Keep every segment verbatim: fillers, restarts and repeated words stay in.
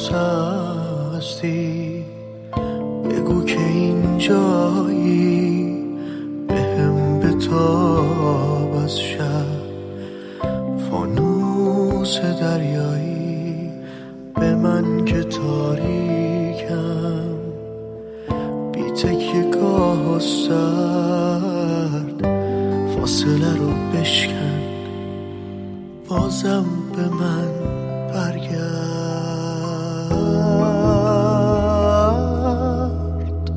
هنوز هستی، بگو که اینجایی، بهم بتاب از شب فانوس دریایی، به من که تاریکم بی تکیه گاه و سرد، فاصله رو بشکن بازم به من برگرد.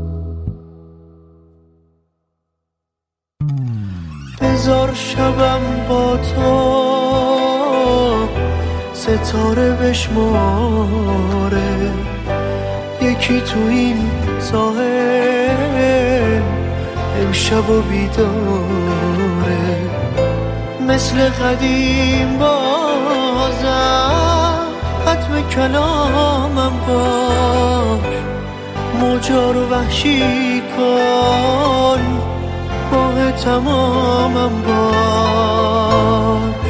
بذار شبم با تو ستاره بشماره، یکی تو این ساحل امشب و بیداره، مثل قدیم بازم ختم کلامم باش، موجا رو وحشی کن، ماه تمامم باش.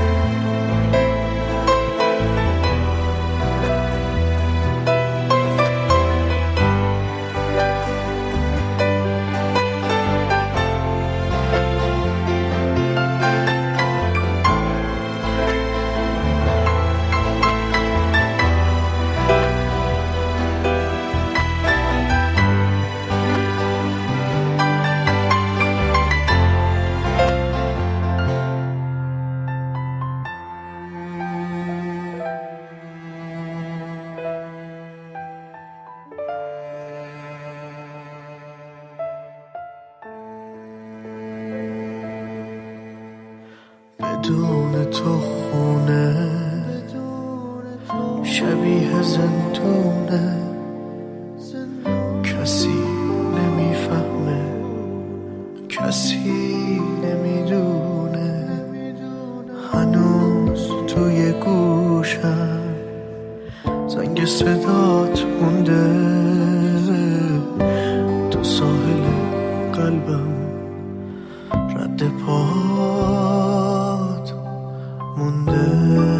بدون تو خونه شبیه زندونه، کسی نمیفهمه، کسی نمیدونه، هنوز توی گوشم زنگ صدات مونده، تو ساحل قلبم رد پات مونده.